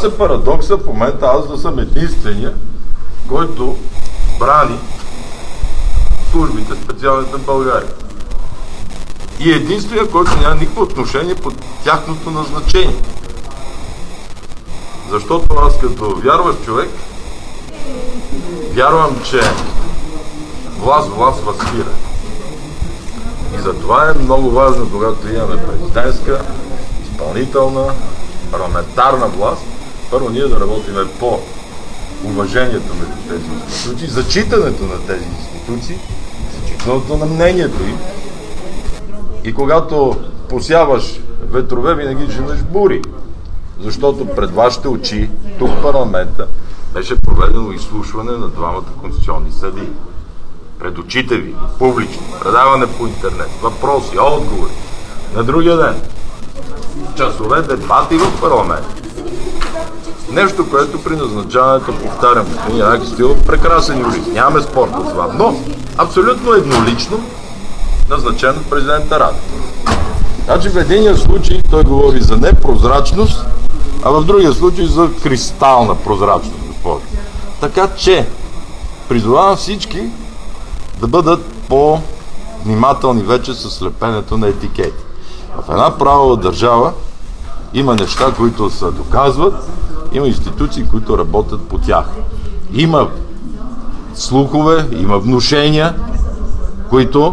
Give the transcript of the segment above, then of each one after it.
е парадокса в момента аз да съм единствения, който брани службите специалните в България. И единствения, който няма никакво отношение по тяхното назначение. Защото аз като вярващ човек, вярвам, че власт възпира. И затова е много важно, когато имаме президентска, изпълнителна, парламентарна власт, първо ние да работиме по уважението между тези институции, зачитането на тези институции, зачитането на мнението им. И когато посяваш ветрове, винаги женеш бури. Защото пред вашите очи, тук в парламента, беше проведено изслушване на двамата конституционни съдии. Пред очите ви, публично, предаване по интернет, въпроси, отговори. На другия ден, часове дебати в парламента. Нещо, което при назначаването, повтарям, господин Янаки Стоилов, прекрасен юрист, нямаме спор по това, но абсолютно еднолично назначен от президента Радев. Значи в единия случай той говори за непрозрачност, а в другия случай за кристална прозрачност, госпожо. Така че призовавам всички да бъдат по-внимателни вече с слепенето на етикети. В една правова държава има неща, които се доказват, има институции, които работят по тях. Има слухове, има внушения, които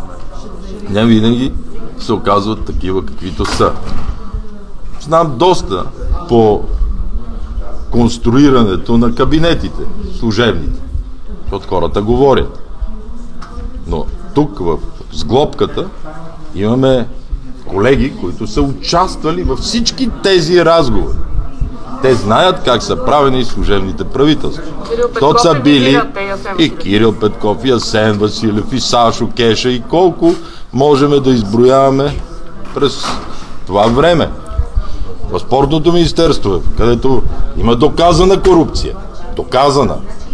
не винаги се оказват такива, каквито са. Знам доста по конструирането на кабинетите, служебните, защото хората говорят. Но тук в сглобката имаме колеги, които са участвали във всички тези разговори. Те знаят как са правени служебните правителства. Защото са били и Кирил Петков, и Асен Василев, и Сашо Кеша, и колко можем да изброяваме през това време. В Спортното министерство, където има доказана корупция. Доказана.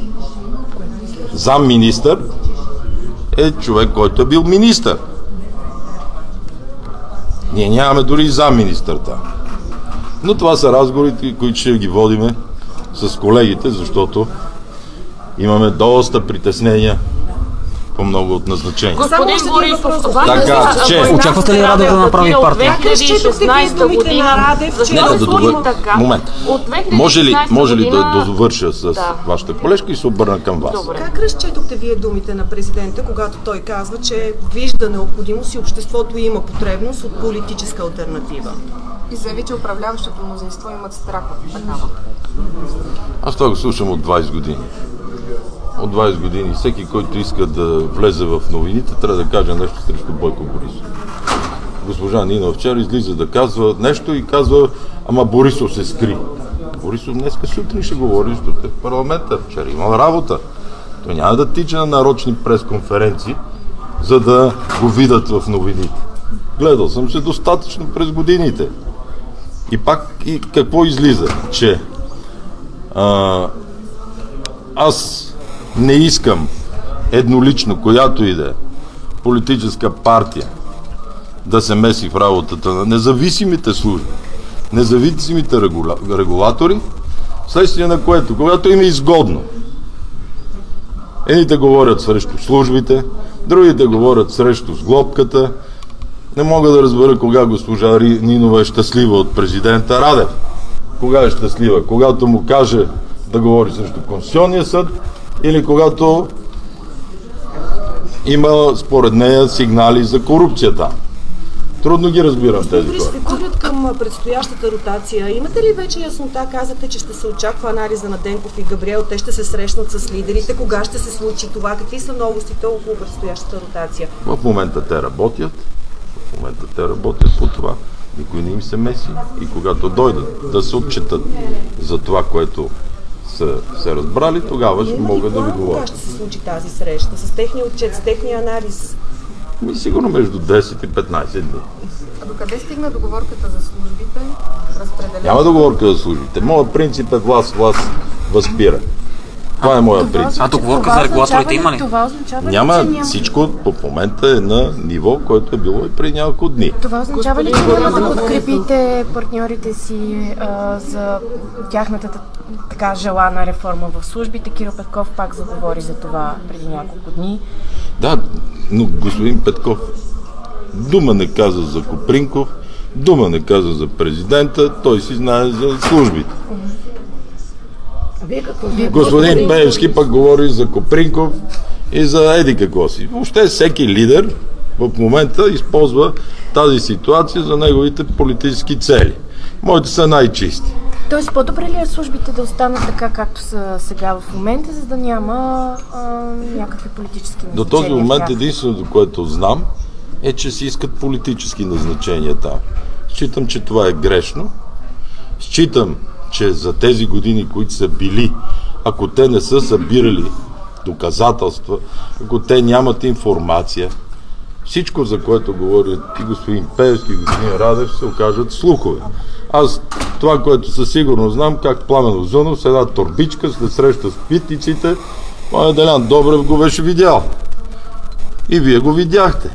Замминистър е човек, който е бил министър. Ние нямаме дори замминистър там. Но това са разговорите, които ще ги водиме с колегите, защото имаме доста притеснения по много от назначения. Господин Борисов, така, че очаквате ли Радев да направи партия? От 2016 година, момент. Може ли да довърша с вашата колежка и се обърна към вас? Добре. Как разчетохте вие думите на президента, когато той казва, че вижда необходимост и обществото има потребност от политическа алтернатива? И заяви, че управляващото мнозинство имат страх от такава. Аз това го слушам от 20 години. От 20 години. Всеки, който иска да влезе в новините, трябва да каже нещо срещу Бойко Борисов. Госпожа Нина вчера излиза да казва нещо и казва, ама Борисов се скри. Борисов днеска сутрин ще говори, защото е в парламента. Вчера има работа. Той няма да тича на нарочни пресконференции, за да го видят в новините. Гледал съм се достатъчно през годините. И пак, и какво излиза? Че аз не искам еднолично, която и да е политическа партия, да се меси в работата на независимите служби, независимите регулатори, вследствие на което, когато им е изгодно, едните говорят срещу службите, другите говорят срещу сглобката. Не мога да разбера кога госпожа Нинова е щастлива от президента Радев. Кога е щастлива? Когато му каже да говори срещу Конституционния съд или когато има според нея сигнали за корупцията. Трудно ги разбирам тези хора. Поглед към предстоящата ротация. Имате ли вече яснота? Казате, че ще се очаква анализа на Денков и Габриел. Те ще се срещнат с лидерите. Кога ще се случи това? Какви са новостите около предстоящата ротация? В момента те работят. По това. Никой не им се меси. И когато дойдат да се отчитат за това, което са се разбрали, тогава ще могат да ви говорят. Кога ще се случи тази среща? С техния отчет, с техния анализ? Сигурно между 10 и 15 дни. А докъде стигна договорката за службите? Няма договорка за службите. Моят принцип е власт възпира. Това е моя принцип. А договорка за регулаторите има ли? Това означава Няма, ли, че няма... всичко в момента е на ниво, което е било и преди няколко дни. Това означава ли, че няма да подкрепите партньорите си за тяхната така желана реформа в службите? Кирил Петков пак заговори за това преди няколко дни. Да, но господин Петков дума не каза за Копринков, дума не каза за президента, той си знае за службите. Господин Пеевски пък говори за Копринков и за еди какво си. Въобще всеки лидер в момента използва тази ситуация за неговите политически цели. Моите са най-чисти. Тоест по-добре ли е службите да останат така, както са сега в момента, за да няма някакви политически назначения? До този момент единственото, което знам, е, че се искат политически назначения там. Считам, че това е грешно. Считам, че за тези години, които са били, ако те не са събирали доказателства, ако те нямат информация, всичко, за което говорят и господин Пеевски, и господин Радев, се окажат слухове. Аз това, което със сигурност знам, как Пламен Узунов с една торбичка след среща с питниците, моят Делян Добрев го беше видял. И вие го видяхте.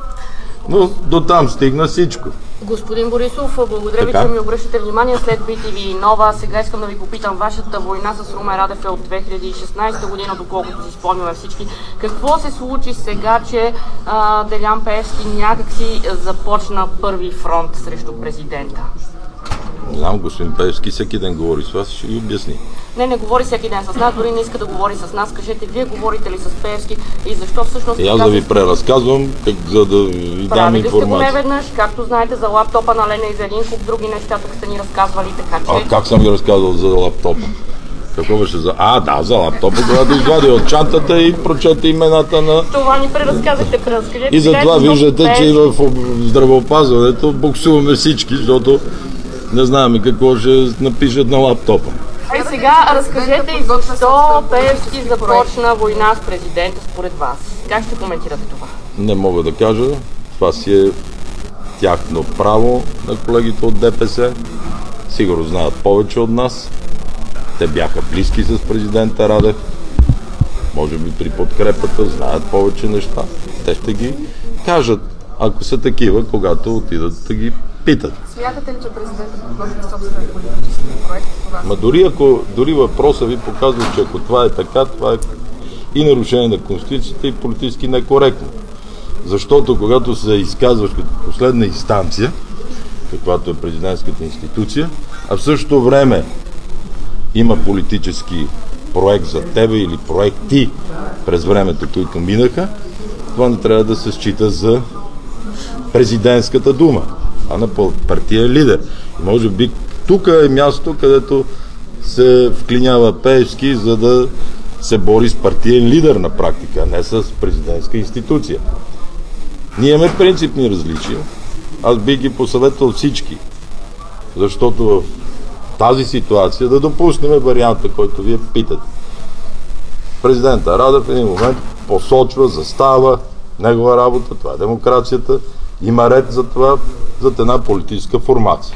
Но до там стигна всичко. Господин Борисов, благодаря ви, че ми обръщате внимание след BTV Нова. Сега искам да ви попитам, вашата война с Румен Радев е от 2016 година, доколкото си спомняме всички. Какво се случи сега, че Делян Пеевски някакси започна първи фронт срещу президента? Не знам, господин Пеевски всеки ден говори с вас, ще ви обясни. Не говори всеки ден с нас, дори не иска да говори с нас. Кажете, вие говорите ли с Пеевски и защо всъщност... И аз да ви преразказвам, за да ви дам информация. Правили сте го не веднъж, както знаете, за лаптопа на Лена и за един куп други неща, тук сте ни разказвали, така че... А как съм ви разказвал за лаптопа? Какво беше за... за лаптопа, когато извади от чантата и прочете имената на... Това ни преразказахте, преразкажете. И затова виждате, че и в здравеопазването боксуваме всички, защото не знаем какво ще напишат на лаптопа. И сега разкажете и защо Пеевски започна война с президента според вас. Как ще коментирате това? Не мога да кажа. Това си е тяхно право на колегите от ДПС. Сигурно знаят повече от нас. Те бяха близки с президента Радев. Може би при подкрепата знаят повече неща. Те ще ги кажат, ако са такива, когато отидат да ги питат. Смятате ли, че президентът подготвя собствен политически проект? Дори въпросът ви показва, че ако това е така, това е и нарушение на Конституцията и политически некоректно. Защото когато се изказваш като последна инстанция, каквато е президентската институция, а в същото време има политически проект за тебе или проекти през времето, които минаха, това не трябва да се счита за президентската дума, а на партия лидер. И може би тук е място, където се вклинява Пеевски, за да се бори с партиен лидер на практика, а не с президентска институция. Ние имаме принципни различия. Аз бих ги посъветвал всички, защото в тази ситуация да допуснем варианта, който вие питате. Президента Радев в един момент посочва, застава негова работа, това е демокрацията, има ред за това, за една политическа формация.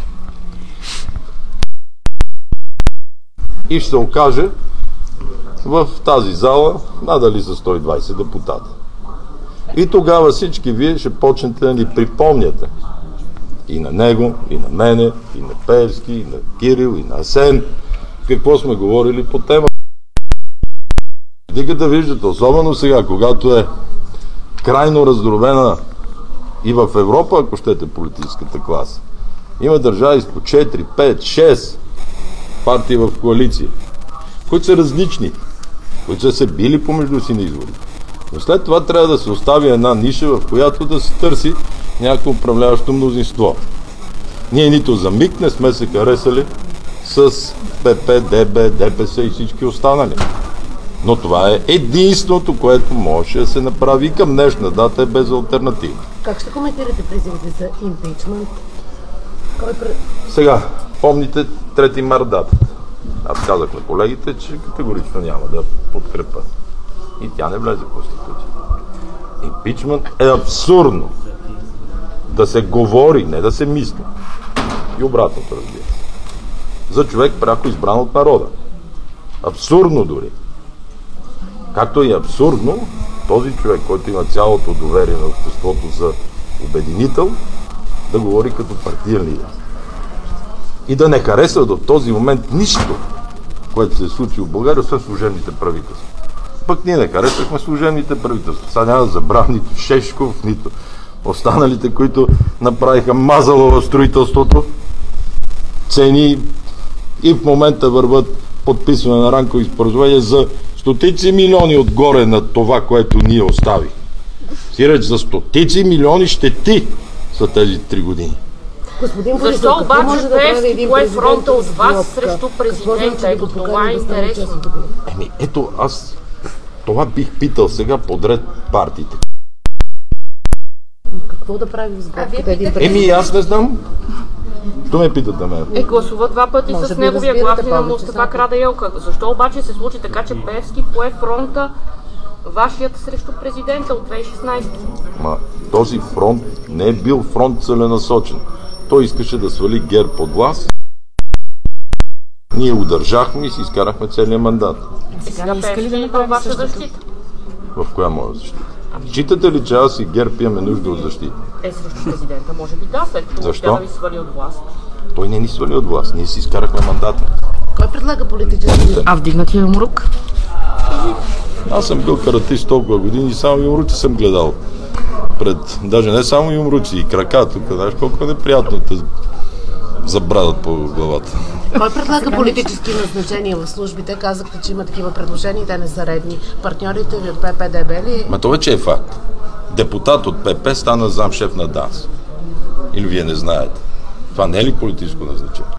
И ще се окаже в тази зала надали за 120 депутата. И тогава всички вие ще почнете да ни припомняте и на него, и на мене, и на Пеевски, и на Кирил, и на Асен, какво сме говорили по тема. Вие да виждате, особено сега, когато е крайно раздробена и в Европа, ако щете, политическата класа. Има държави с по 4, 5, 6 партии в коалиция, които са различни, които са се били помежду си на избори. Но след това трябва да се остави една ниша, в която да се търси някакво управляващо мнозинство. Ние нито за миг не сме се харесали с ПП, ДБ, ДПС и всички останали. Но това е единственото, което може да се направи и към днешна дата е без алтернатива. Как ще коментирате призивите за импичмент? Сега, помните 3 март датата. Аз казах на колегите, че категорично няма да подкрепа. И тя не влезе в Конституцията. Импичмент е абсурдно да се говори, не да се мисли. И обратното, разбира се. За човек пряко избран от народа. Абсурдно дори. Както е абсурдно, този човек, който има цялото доверие на обществото за обединител, да говори като партиен лидер. И да не харесва до този момент нищо, което се е случило в България, освен служебните правителства. Пък ние не харесвахме служебните правителства. Сега няма да забравя нито Шешков, нито останалите, които направиха мазало в строителството. Цени и в момента върват подписване на рамкови споразумения за стотици милиони отгоре на това, което ние оставих. Сиреч за стотици милиони щети са тези 3 години. Господин Борисов, защо обаче Пеевски пое фронта от вас срещу президента? Ето това е интересно. Ето аз това бих питал сега подред партиите. Какво да правим с Бог? Аз не знам. То ме питате мен. Гласува 2 пъти с неговия главни на Мустафа Карадайъ. Защо обаче се случи така, че Пеевски пое фронта вашият срещу президента от 2016? Този фронт не е бил фронт целенасочен. Той искаше да свали ГЕРБ от власт. Ние удържахме и си изкарахме целия мандат. Сега Пеевски има ваша защита. В коя моя защита? Считате ли, че аз и ГЕРБ имаме нужда от защита? Срещу президента, може би да, след като успя да ви свали от власт. Той не ни свали от власт, ние си изкарахме мандата. Кой предлага политически? А вдигнатия юмрук? Аз съм бил каратист толкова години и само юмруци съм гледал. Даже не само юмруци, и крака тук, знаеш колко е неприятно те забрадат по главата. Кой предлага политически назначения в службите? Казахте, че има такива предложения и те не са редни. Партньорите ви от ПП-ДБ ли? Това вече е факт. Депутат от ПП стана замшеф на ДАНС. Или вие не знаете. Това не е ли политическо назначение?